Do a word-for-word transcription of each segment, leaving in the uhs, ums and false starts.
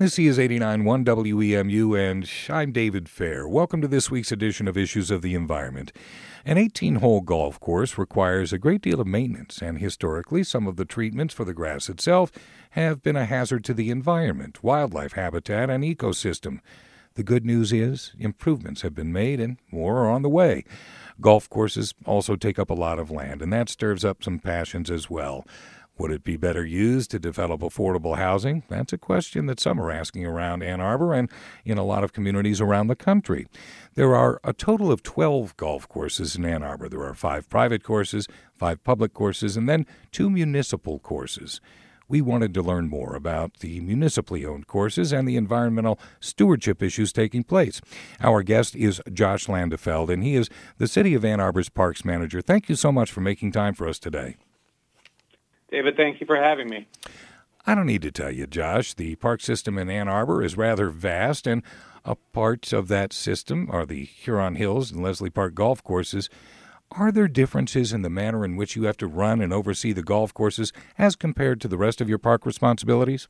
This is eighty-nine point one W E M U, and I'm David Fair. Welcome to this week's edition of Issues of the Environment. An eighteen-hole golf course requires a great deal of maintenance, and historically, some of the treatments for the grass itself have been a hazard to the environment, wildlife habitat, and ecosystem. The good news is improvements have been made, and more are on the way. Golf courses also take up a lot of land, and that stirs up some passions as well. Would it be better used to develop affordable housing? That's a question that some are asking around Ann Arbor and in a lot of communities around the country. There are a total of twelve golf courses in Ann Arbor. There are five private courses, five public courses, and then two municipal courses. We wanted to learn more about the municipally owned courses and the environmental stewardship issues taking place. Our guest is Josh Landefeld, and he is the City of Ann Arbor's Parks Manager. Thank you so much for making time for us today. David, thank you for having me. I don't need to tell you, Josh, the park system in Ann Arbor is rather vast, and a part of that system are the Huron Hills and Leslie Park golf courses. Are there differences in the manner in which you have to run and oversee the golf courses as compared to the rest of your park responsibilities?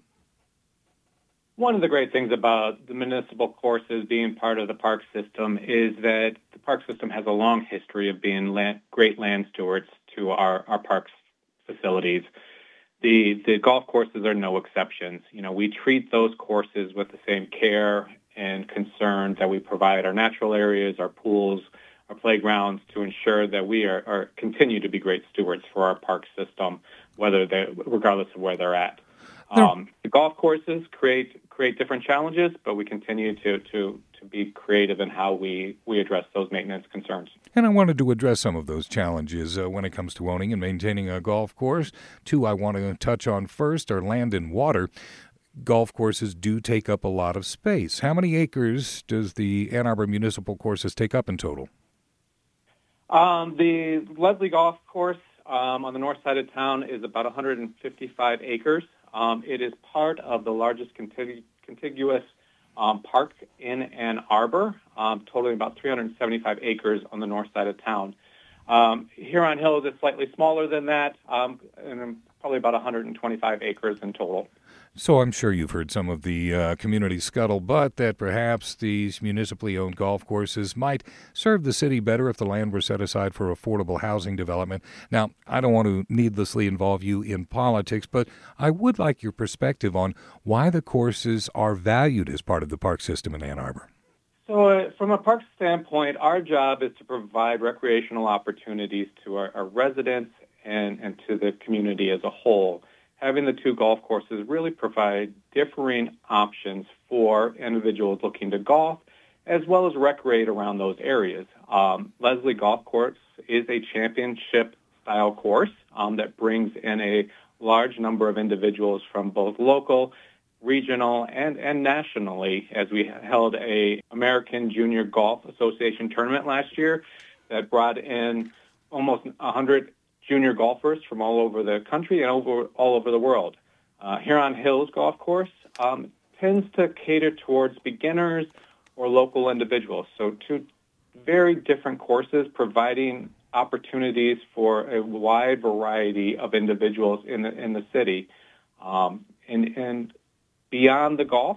One of the great things about the municipal courses being part of the park system is that the park system has a long history of being land, great land stewards to our, our parks facilities. The the golf courses are no exceptions. You know, we treat those courses with the same care and concern that we provide our natural areas, our pools, our playgrounds, to ensure that we are, are continue to be great stewards for our park system, whether they regardless of where they're at. Um, the golf courses create create different challenges, but we continue to to to be creative in how we, we address those maintenance concerns. And I wanted to address some of those challenges uh, when it comes to owning and maintaining a golf course. Two I want to touch on first are land and water. Golf courses do take up a lot of space. How many acres does the Ann Arbor Municipal Courses take up in total? Um, the Leslie Golf Course um, on the north side of town is about one hundred fifty-five acres. Um, it is part of the largest contig- contiguous um, park in Ann Arbor, um, totaling about three hundred seventy-five acres on the north side of town. Um, Huron Hills is slightly smaller than that, um, and probably about one hundred twenty-five acres in total. So I'm sure you've heard some of the uh, community scuttlebutt that perhaps these municipally owned golf courses might serve the city better if the land were set aside for affordable housing development. Now, I don't want to needlessly involve you in politics, but I would like your perspective on why the courses are valued as part of the park system in Ann Arbor. So uh, from a park standpoint, our job is to provide recreational opportunities to our, our residents and, and to the community as a whole. Having the two golf courses really provide differing options for individuals looking to golf as well as recreate around those areas. Um, Leslie Golf Course is a championship-style course um, that brings in a large number of individuals from both local, regional, and, and nationally, as we held a American Junior Golf Association tournament last year that brought in almost one hundred junior golfers from all over the country and over all over the world. Uh, Huron Hills Golf Course um, tends to cater towards beginners or local individuals. So two very different courses providing opportunities for a wide variety of individuals in the in the city. Um, and, and beyond the golf,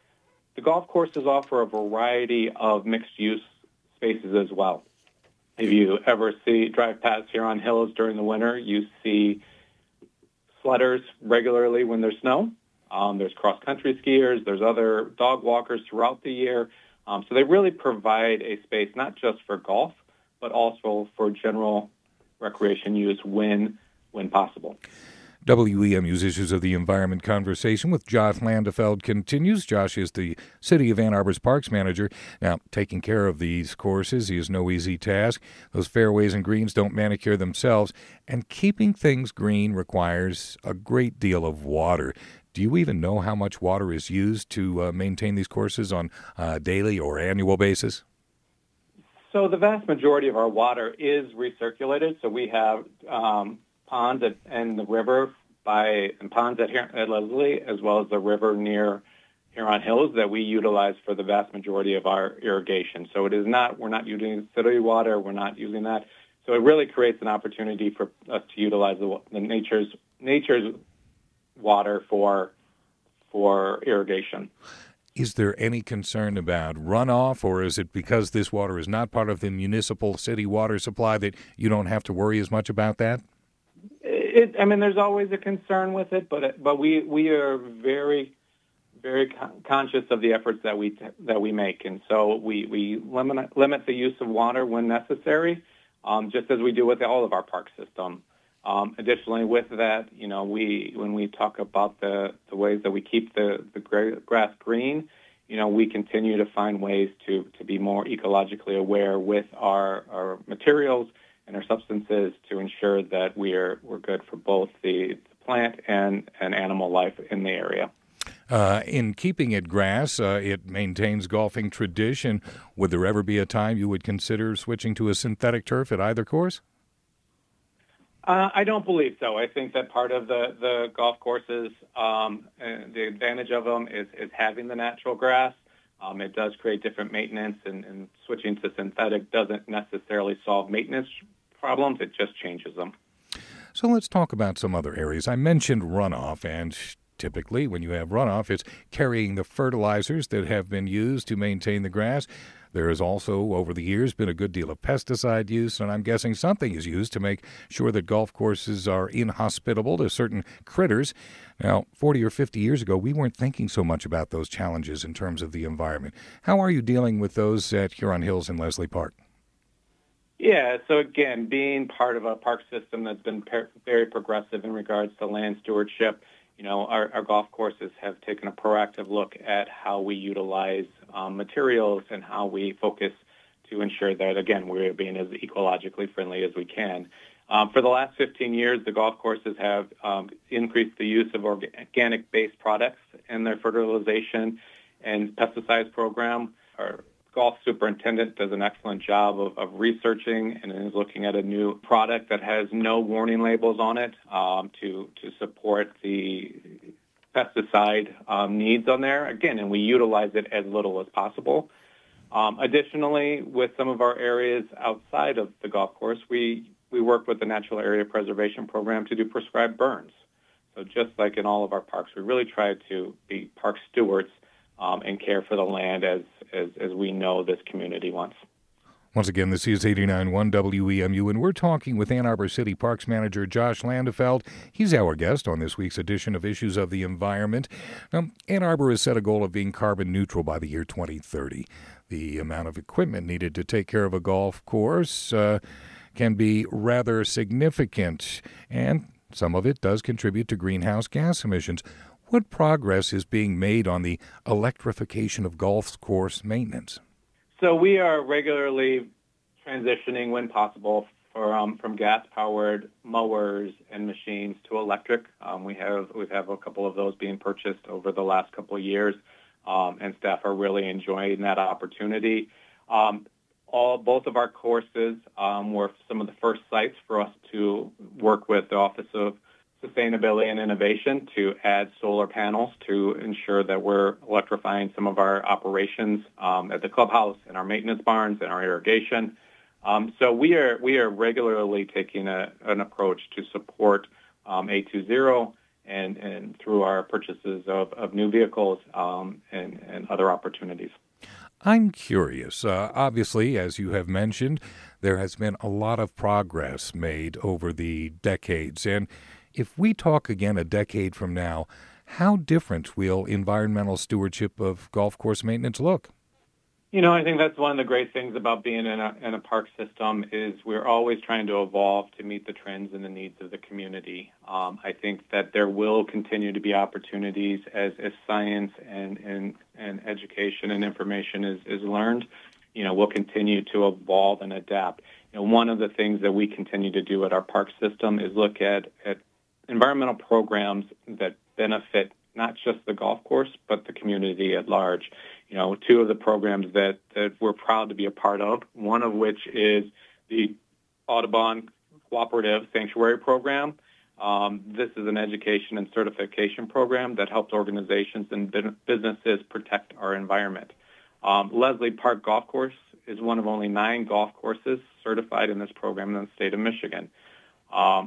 the golf courses offer a variety of mixed-use spaces as well. If you ever see drive past Huron Hills during the winter, you see sledders regularly when there's snow. Um, there's cross-country skiers. There's other dog walkers throughout the year. Um, so they really provide a space not just for golf, but also for general recreation use when when possible. W E M U's Issues of the Environment conversation with Josh Landefeld continues. Josh is the City of Ann Arbor's Parks Manager. Now, taking care of these courses is no easy task. Those fairways and greens don't manicure themselves, and keeping things green requires a great deal of water. Do you even know how much water is used to uh, maintain these courses on a daily or annual basis? So the vast majority of our water is recirculated. So we have um, ponds at, and the river by and ponds at, at Leslie, as well as the river near Huron Hills that we utilize for the vast majority of our irrigation. So it is not we're not using city water. We're not using that. So it really creates an opportunity for us to utilize the, the nature's nature's water for for irrigation. Is there any concern about runoff, or is it because this water is not part of the municipal city water supply that you don't have to worry as much about that? It, I mean, there's always a concern with it, but but we we are very very con- conscious of the efforts that we that we make, and so we we limit limit the use of water when necessary, um, just as we do with all of our park system. Um, additionally, with that, you know, we when we talk about the, the ways that we keep the, the gra- grass green, you know, we continue to find ways to, to be more ecologically aware with our, our materials and our substances to ensure that we are we're good for both the, the plant and, and animal life in the area. Uh, in keeping it grass, uh, it maintains golfing tradition. Would there ever be a time you would consider switching to a synthetic turf at either course? Uh, I don't believe so. I think that part of the, the golf courses, um, and the advantage of them is, is having the natural grass. Um, it does create different maintenance, and, and switching to synthetic doesn't necessarily solve maintenance problems. It just changes them. So let's talk about some other areas. I mentioned runoff, and typically when you have runoff, it's carrying the fertilizers that have been used to maintain the grass. There has also, over the years, been a good deal of pesticide use, and I'm guessing something is used to make sure that golf courses are inhospitable to certain critters. Now, forty or fifty years ago, we weren't thinking so much about those challenges in terms of the environment. How are you dealing with those at Huron Hills and Leslie Park? Yeah, so again, being part of a park system that's been per- very progressive in regards to land stewardship, you know, our, our golf courses have taken a proactive look at how we utilize um, materials and how we focus to ensure that, again, we're being as ecologically friendly as we can. Um, for the last fifteen years, the golf courses have um, increased the use of organic-based products in their fertilization and pesticides program. Our golf superintendent does an excellent job of, of researching and is looking at a new product that has no warning labels on it um, to to support the pesticide um, needs on there. Again, and we utilize it as little as possible. Um, additionally, with some of our areas outside of the golf course, we, we work with the Natural Area Preservation Program to do prescribed burns. So just like in all of our parks, we really try to be park stewards um, and care for the land as, as, as we know this community wants. Once again, this is eighty-nine point one W E M U, and we're talking with Ann Arbor City Parks Manager Josh Landefeld. He's our guest on this week's edition of Issues of the Environment. Now, Ann Arbor has set a goal of being carbon neutral by the year twenty thirty. The amount of equipment needed to take care of a golf course uh, can be rather significant, and some of it does contribute to greenhouse gas emissions. What progress is being made on the electrification of golf course maintenance? So we are regularly transitioning, when possible, for, um, from gas-powered mowers and machines to electric. Um, we have we have a couple of those being purchased over the last couple of years, um, and staff are really enjoying that opportunity. Um, all both of our courses um, were some of the first sites for us to work with the Office of Sustainability and Innovation to add solar panels to ensure that we're electrifying some of our operations um, at the clubhouse and our maintenance barns and our irrigation. Um, so we are we are regularly taking a, an approach to support um, A two zero and, and through our purchases of, of new vehicles um, and, and other opportunities. I'm curious. Uh, obviously, as you have mentioned, there has been a lot of progress made over the decades, and if we talk again a decade from now, how different will environmental stewardship of golf course maintenance look? You know, I think that's one of the great things about being in a, in a park system is we're always trying to evolve to meet the trends and the needs of the community. Um, I think that there will continue to be opportunities as, as science and, and, and education and information is, is learned. You know, we'll continue to evolve and adapt. You know, one of the things that we continue to do at our park system is look at, at environmental programs that benefit not just the golf course, but the community at large. You know, two of the programs that, that we're proud to be a part of, one of which is the Audubon Cooperative Sanctuary Program. Um, this is an education and certification program that helps organizations and businesses protect our environment. Um, Leslie Park Golf Course is one of only nine golf courses certified in this program in the state of Michigan. Um,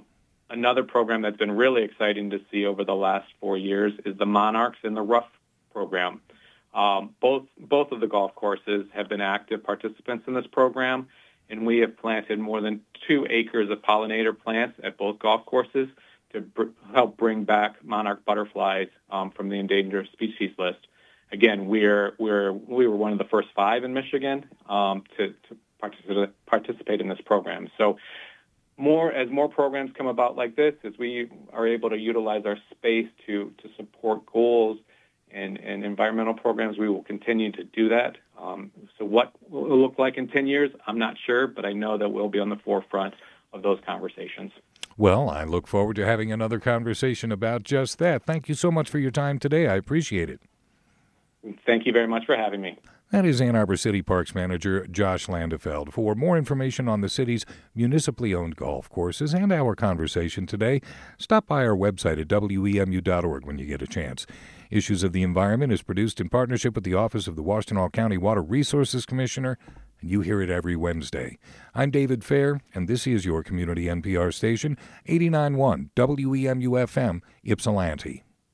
Another program that's been really exciting to see over the last four years is the Monarchs in the Rough program. Um, both both of the golf courses have been active participants in this program, and we have planted more than two acres of pollinator plants at both golf courses to br- help bring back monarch butterflies um, from the endangered species list. Again, we're we're we were one of the first five in Michigan um, to, to participate participate in this program. So, more as more programs come about like this, as we are able to utilize our space to to support goals and, and environmental programs, we will continue to do that. Um, so what will it look like in ten years? I'm not sure, but I know that we'll be on the forefront of those conversations. Well, I look forward to having another conversation about just that. Thank you so much for your time today. I appreciate it. Thank you very much for having me. That is Ann Arbor City Parks Manager Josh Landefeld. For more information on the city's municipally owned golf courses and our conversation today, stop by our website at W E M U dot org when you get a chance. Issues of the Environment is produced in partnership with the Office of the Washtenaw County Water Resources Commissioner, and you hear it every Wednesday. I'm David Fair, and this is your community N P R station, eighty-nine point one W E M U F M, Ypsilanti.